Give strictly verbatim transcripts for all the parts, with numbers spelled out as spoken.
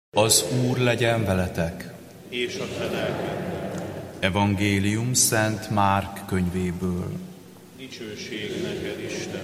Az Úr legyen veletek! És a te lelkeddel. Evangélium Szent Márk könyvéből. Dicsőség neked, Isten!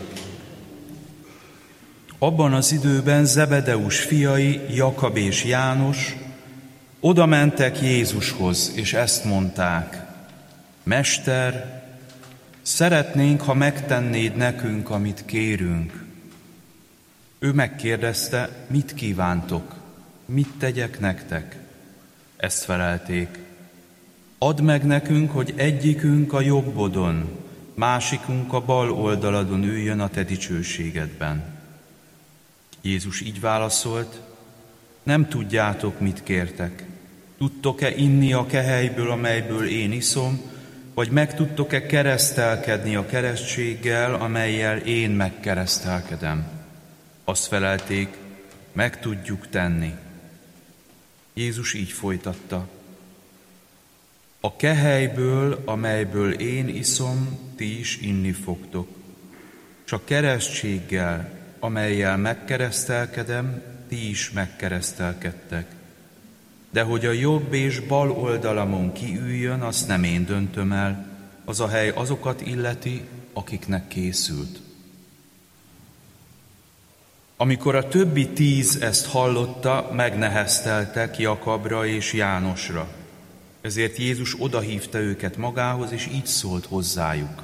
Abban az időben Zebedeus fiai, Jakab és János oda mentek Jézushoz, és ezt mondták: Mester, szeretnénk, ha megtennéd nekünk, amit kérünk. Ő megkérdezte, mit kívántok? Mit tegyek nektek? Ezt felelték: add meg nekünk, hogy egyikünk a jobbodon, másikunk a bal oldaladon üljön a te dicsőségedben. Jézus így válaszolt: nem tudjátok, mit kértek. Tudtok-e inni a kehelyből, amelyből én iszom, vagy meg tudtok-e keresztelkedni a keresztséggel, amellyel én megkeresztelkedem? Azt felelték: meg tudjuk tenni. Jézus így folytatta: a kehelyből, amelyből én iszom, ti is inni fogtok. Csak keresztséggel, amellyel megkeresztelkedem, ti is megkeresztelkedtek. De hogy a jobb és bal oldalamon kiüljön, azt nem én döntöm el, az a hely azokat illeti, akiknek készült. Amikor a többi tíz ezt hallotta, megnehezteltek Jakabra és Jánosra. Ezért Jézus odahívta őket magához, és így szólt hozzájuk: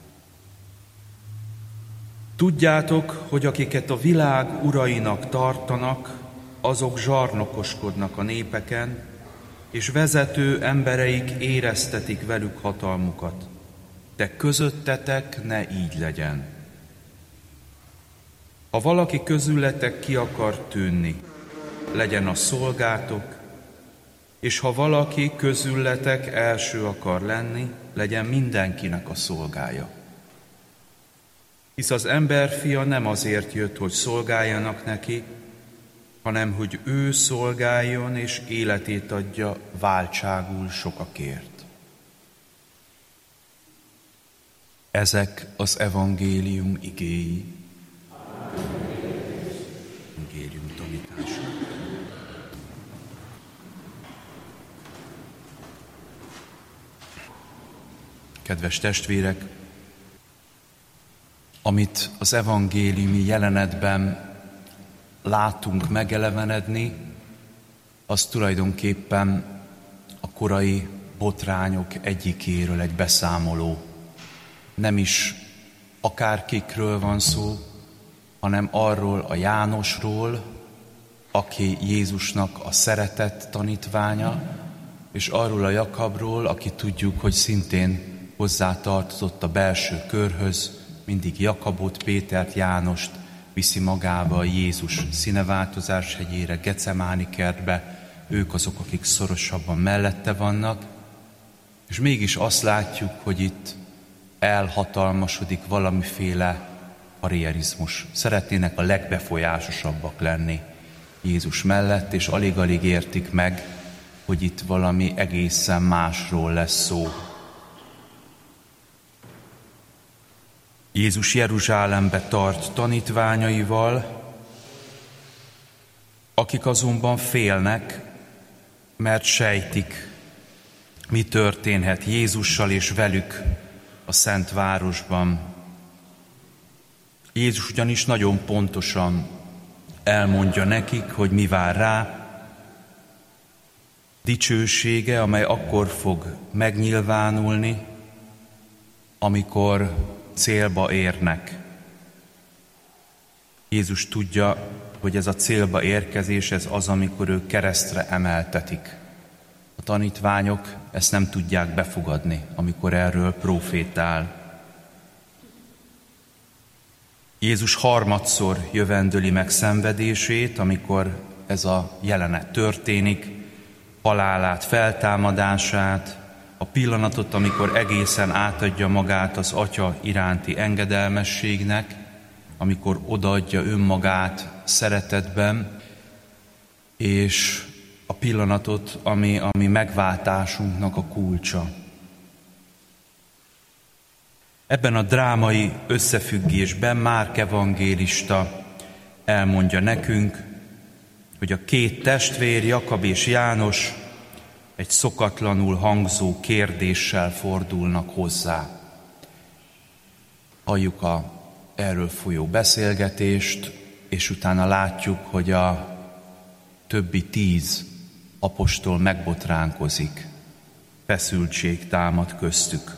tudjátok, hogy akiket a világ urainak tartanak, azok zsarnokoskodnak a népeken, és vezető embereik éreztetik velük hatalmukat. De közöttetek ne így legyen. Ha valaki közületek ki akar tűnni, legyen a szolgátok, és ha valaki közületek első akar lenni, legyen mindenkinek a szolgája. Hisz az emberfia nem azért jött, hogy szolgáljanak neki, hanem hogy ő szolgáljon és életét adja váltságul sokakért. Ezek az evangélium igéi. Evangélium tanítása. Kedves testvérek, amit az evangéliumi jelenetben látunk megelevenedni, az tulajdonképpen a korai botrányok egyikéről egy beszámoló. Nem is akárkikről van szó, hanem arról a Jánosról, aki Jézusnak a szeretett tanítványa, és arról a Jakabról, aki tudjuk, hogy szintén hozzátartozott a belső körhöz, mindig Jakabot, Pétert, Jánost viszi magába Jézus színeváltozás hegyére, Gecemáni kertbe, ők azok, akik szorosabban mellette vannak, és mégis azt látjuk, hogy itt elhatalmasodik valamiféle karrierizmus. Szeretnének a legbefolyásosabbak lenni Jézus mellett, és alig-alig értik meg, hogy itt valami egészen másról lesz szó. Jézus Jeruzsálembe tart tanítványaival, akik azonban félnek, mert sejtik, mi történhet Jézussal és velük a Szent Városban. Jézus ugyanis nagyon pontosan elmondja nekik, hogy mi vár rá, dicsősége, amely akkor fog megnyilvánulni, amikor célba érnek. Jézus tudja, hogy ez a célba érkezés, ez az, amikor ők keresztre emeltetik. A tanítványok ezt nem tudják befogadni, amikor erről profétál. Jézus harmadszor jövendöli meg szenvedését, amikor ez a jelenet történik, halálát, feltámadását, a pillanatot, amikor egészen átadja magát az Atya iránti engedelmességnek, amikor odaadja önmagát szeretetben, és a pillanatot, ami, ami megváltásunknak a kulcsa. Ebben a drámai összefüggésben Márk evangélista elmondja nekünk, hogy a két testvér, Jakab és János egy szokatlanul hangzó kérdéssel fordulnak hozzá. Halljuk a erről folyó beszélgetést, és utána látjuk, hogy a többi tíz apostol megbotránkozik, feszültség támad köztük.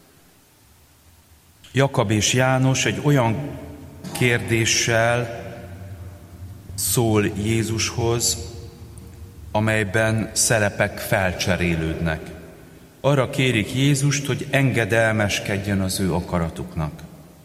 Jakab és János egy olyan kérdéssel szól Jézushoz, amelyben szerepek felcserélődnek. Arra kérik Jézust, hogy engedelmeskedjen az ő akaratuknak.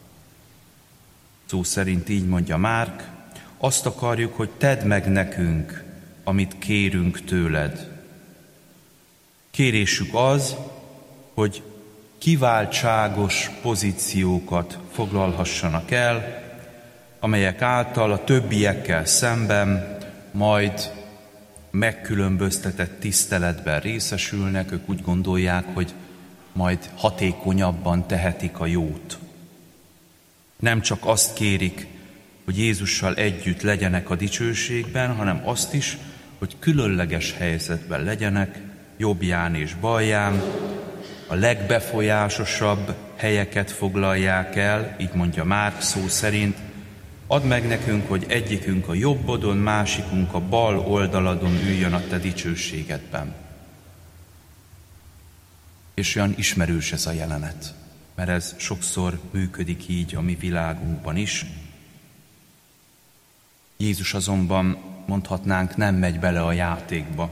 Szó szerint így mondja Márk, azt akarjuk, hogy tedd meg nekünk, amit kérünk tőled. Kérésük az, hogy kiváltságos pozíciókat foglalhassanak el, amelyek által a többiekkel szemben majd megkülönböztetett tiszteletben részesülnek, ők úgy gondolják, hogy majd hatékonyabban tehetik a jót. Nem csak azt kérik, hogy Jézussal együtt legyenek a dicsőségben, hanem azt is, hogy különleges helyzetben legyenek, jobbján és balján, a legbefolyásosabb helyeket foglalják el, így mondja Márk szó szerint, add meg nekünk, hogy egyikünk a jobbodon, másikunk a bal oldaladon üljön a te dicsőségedben. És olyan ismerős ez a jelenet, mert ez sokszor működik így a mi világunkban is. Jézus azonban, mondhatnánk, nem megy bele a játékba.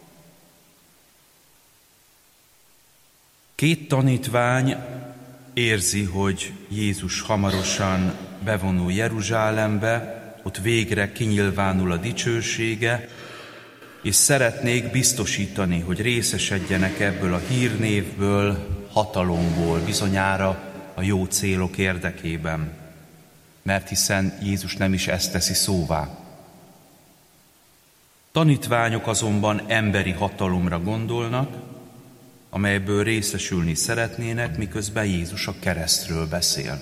Két tanítvány érzi, hogy Jézus hamarosan bevonul Jeruzsálembe, ott végre kinyilvánul a dicsősége, és szeretnék biztosítani, hogy részesedjenek ebből a hírnévből, hatalomból, bizonyára a jó célok érdekében, mert hiszen Jézus nem is ezt teszi szóvá. Tanítványok azonban emberi hatalomra gondolnak, amelyből részesülni szeretnének, miközben Jézus a keresztről beszél.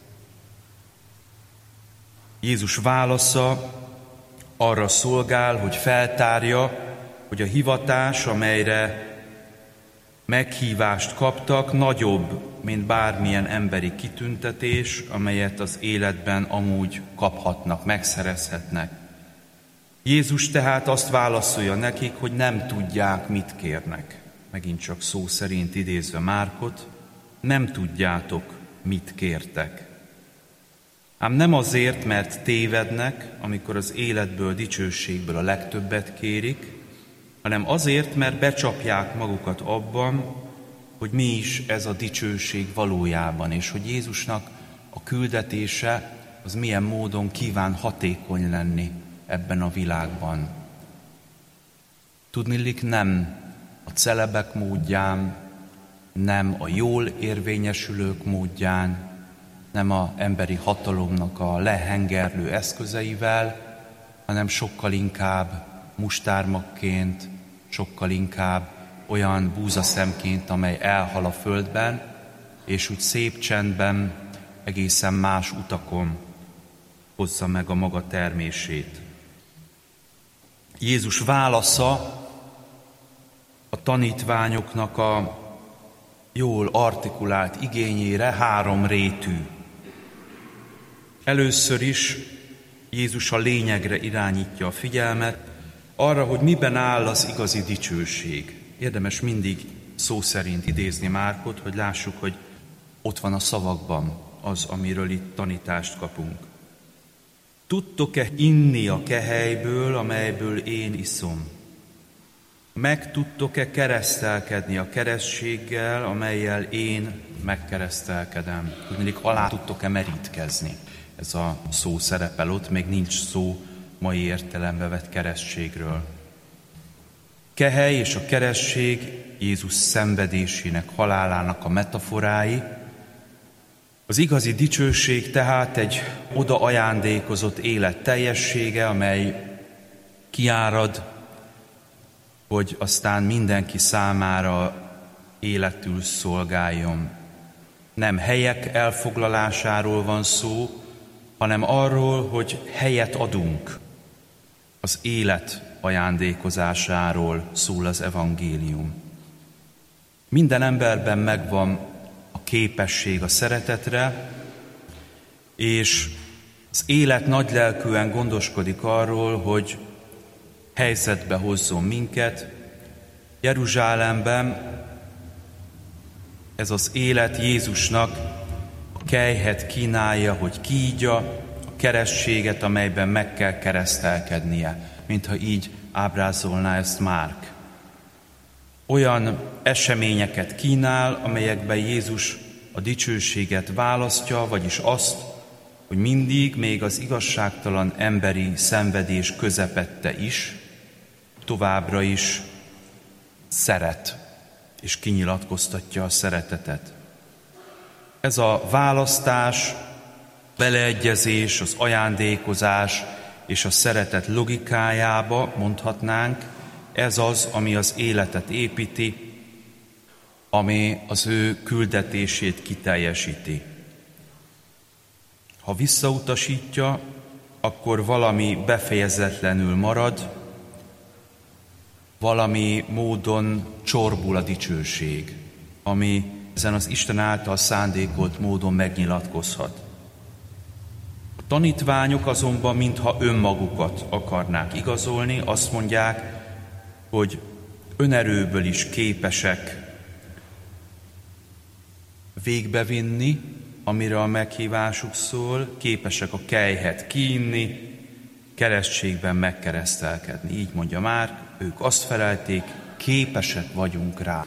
Jézus válasza arra szolgál, hogy feltárja, hogy a hivatás, amelyre meghívást kaptak, nagyobb, mint bármilyen emberi kitüntetés, amelyet az életben amúgy kaphatnak, megszerezhetnek. Jézus tehát azt válaszolja nekik, hogy nem tudják, mit kérnek. Megint csak szó szerint idézve Márkot, nem tudjátok, mit kértek. Ám nem azért, mert tévednek, amikor az életből, dicsőségből a legtöbbet kérik, hanem azért, mert becsapják magukat abban, hogy mi is ez a dicsőség valójában, és hogy Jézusnak a küldetése az milyen módon kíván hatékony lenni ebben a világban. Tudniillik, nem a celebek módján, nem a jól érvényesülők módján, nem az emberi hatalomnak a lehengerlő eszközeivel, hanem sokkal inkább mustármagként, sokkal inkább olyan búzaszemként, amely elhal a földben, és úgy szép csendben, egészen más utakon hozza meg a maga termését. Jézus válasza a tanítványoknak a jól artikulált igényére három rétű. Először is Jézus a lényegre irányítja a figyelmet, arra, hogy miben áll az igazi dicsőség. Érdemes mindig szó szerint idézni Márkot, hogy lássuk, hogy ott van a szavakban az, amiről itt tanítást kapunk. Tudtok-e inni a kehelyből, amelyből én iszom? Meg tudtok-e keresztelkedni a keresztséggel, amellyel én megkeresztelkedem? Tudniillik, alá tudtok-e merítkezni? Ez a szó szerepel ott, még nincs szó mai értelembe vett keresztségről. Kehely és a keresztség Jézus szenvedésének, halálának a metaforái. Az igazi dicsőség tehát egy oda ajándékozott élet teljessége, amely kiárad, hogy aztán mindenki számára életül szolgáljon. Nem helyek elfoglalásáról van szó, hanem arról, hogy helyet adunk. az élet ajándékozásáról szól az evangélium. Minden emberben megvan a képesség a szeretetre, és az élet nagylelkűen gondoskodik arról, hogy helyzetbe hozzon minket. Jeruzsálemben ez az élet Jézusnak a kelyhet kínálja, hogy kígyja a keresztséget, amelyben meg kell keresztelkednie, mintha így ábrázolná ezt Márk. Olyan eseményeket kínál, amelyekben Jézus a dicsőséget választja, vagyis azt, hogy mindig, még az igazságtalan emberi szenvedés közepette is, továbbra is szeret, és kinyilatkoztatja a szeretetet. Ez a választás, beleegyezés, az ajándékozás és a szeretet logikájába mondhatnánk, ez az, ami az életet építi, ami az ő küldetését kiteljesíti. Ha visszautasítja, akkor valami befejezetlenül marad, valami módon csorbul a dicsőség, ami ezen az Isten által szándékolt módon megnyilatkozhat. A tanítványok azonban mintha önmagukat akarnák igazolni, azt mondják, hogy önerőből is képesek végbevinni, amire a meghívásuk szól, képesek a kelyhet kiinni, keresztségben megkeresztelkedni. Így mondja már, ők azt felelték, képesek vagyunk rá.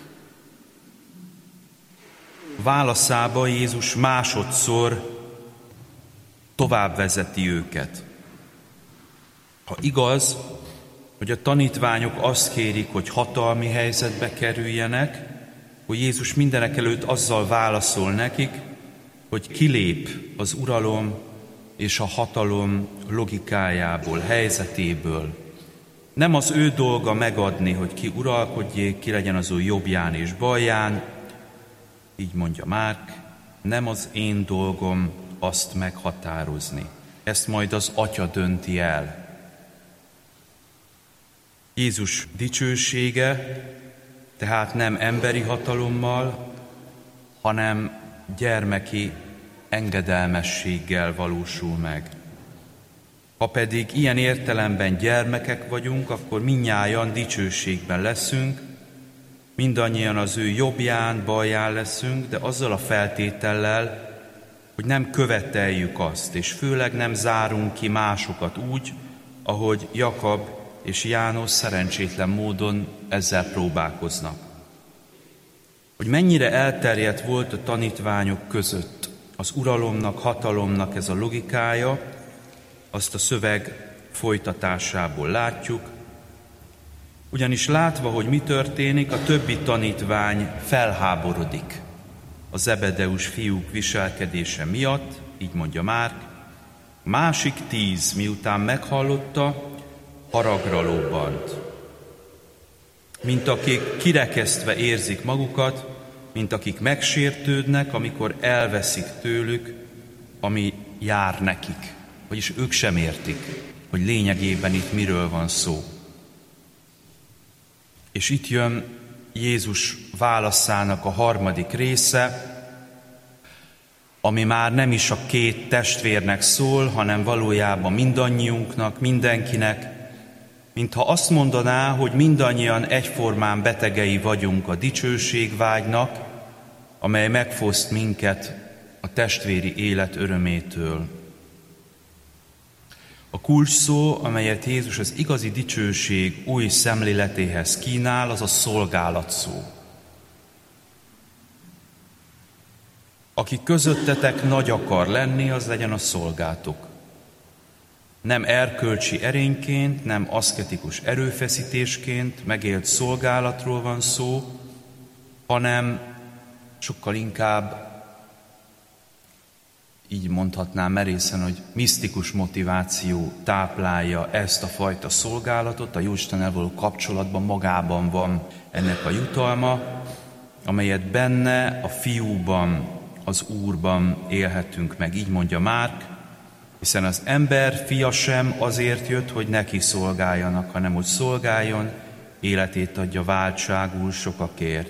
Válaszába Jézus másodszor tovább vezeti őket. Ha igaz, hogy a tanítványok azt kérik, hogy hatalmi helyzetbe kerüljenek, hogy Jézus mindenekelőtt azzal válaszol nekik, hogy kilép az uralom és a hatalom logikájából, helyzetéből. Nem az ő dolga megadni, hogy ki uralkodjék, ki legyen az ő jobbján és balján, így mondja Márk, nem az én dolgom azt meghatározni. Ezt majd az Atya dönti el. Jézus dicsősége tehát nem emberi hatalommal, hanem gyermeki engedelmességgel valósul meg. Ha pedig ilyen értelemben gyermekek vagyunk, akkor mindnyájan dicsőségben leszünk, mindannyian az ő jobbján, balján leszünk, de azzal a feltétellel, hogy nem követeljük azt, és főleg nem zárunk ki másokat úgy, ahogy Jakab és János szerencsétlen módon ezzel próbálkoznak. Hogy mennyire elterjedt volt a tanítványok között az uralomnak, hatalomnak ez a logikája, azt a szöveg folytatásából látjuk, ugyanis látva, hogy mi történik, a többi tanítvány felháborodik a Zebedeus fiúk viselkedése miatt, így mondja Márk, másik tíz, miután meghallotta, haragra lobbant. Mint akik kirekesztve érzik magukat, mint akik megsértődnek, amikor elveszik tőlük, ami jár nekik. Vagyis ők sem értik, hogy lényegében itt miről van szó. És itt jön Jézus válaszának a harmadik része, ami már nem is a két testvérnek szól, hanem valójában mindannyiunknak, mindenkinek, mintha azt mondaná, hogy mindannyian egyformán betegei vagyunk a dicsőségvágynak, amely megfoszt minket a testvéri élet örömétől. A kulcsszó, amelyet Jézus az igazi dicsőség új szemléletéhez kínál, az a szolgálat szó. Aki közöttetek nagy akar lenni, az legyen a szolgátok. Nem erkölcsi erényként, nem aszketikus erőfeszítésként megélt szolgálatról van szó, hanem sokkal inkább, így mondhatnám merészen, hogy misztikus motiváció táplálja ezt a fajta szolgálatot, a Jóistennel való kapcsolatban magában van ennek a jutalma, amelyet benne, a Fiúban, az Úrban élhetünk meg, így mondja Márk, és Hiszen az ember fia sem azért jött, hogy neki szolgáljanak, hanem hogy szolgáljon, életét adja váltságul sokakért.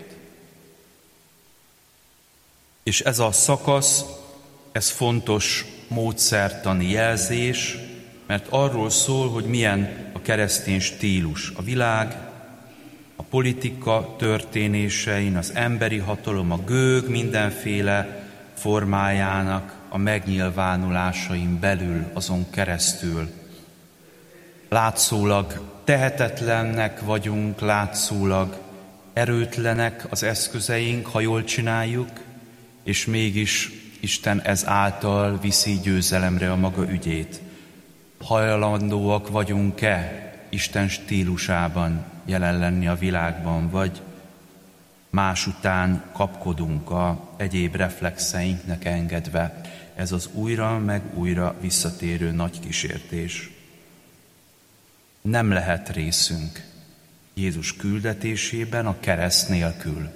És ez a szakasz, ez fontos módszertani jelzés, mert arról szól, hogy milyen a keresztény stílus. A világ, a politika történésein, az emberi hatalom, a gőg mindenféle formájának a megnyilvánulásain belül, azon keresztül. Látszólag tehetetlennek vagyunk, látszólag erőtlenek az eszközeink, ha jól csináljuk, és mégis Isten ez által viszi győzelemre a maga ügyét. Hajlandóak vagyunk-e Isten stílusában jelen lenni a világban, vagy más után kapkodunk a egyéb reflexeinknek engedve? Ez az újra meg újra visszatérő nagy kísértés. Nem lehet részünk Jézus küldetésében a kereszt nélkül.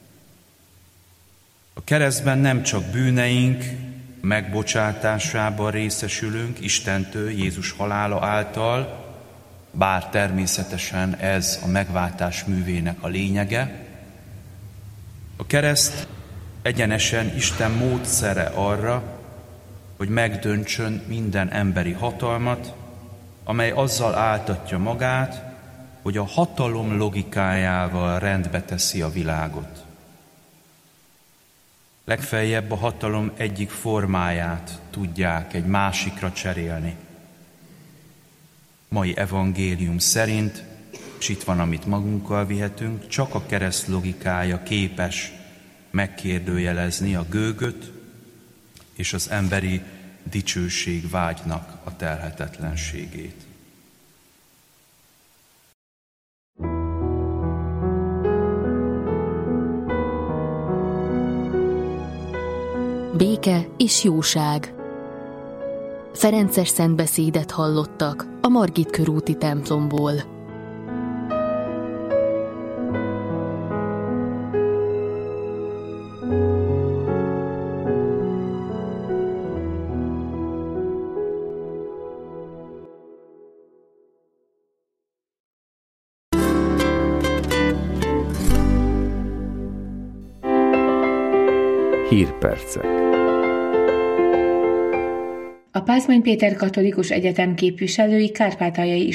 A keresztben nem csak bűneink megbocsátásában részesülünk Istentől Jézus halála által, bár természetesen ez a megváltás művének a lényege. A kereszt egyenesen Isten módszere arra, hogy megdöntsön minden emberi hatalmat, amely azzal áltatja magát, hogy a hatalom logikájával rendbe teszi a világot. Legfeljebb a hatalom egyik formáját tudják egy másikra cserélni. Mai evangélium szerint, és itt van, amit magunkkal vihetünk, csak a kereszt logikája képes megkérdőjelezni a gőgöt és az emberi dicsőség vágynak a telhetetlenségét. Béke és jóság. Ferences szentbeszédet hallottak a Margit körúti templomból. Hírpercek. A Pázmány Péter Katolikus Egyetem képviselői kárpátaljai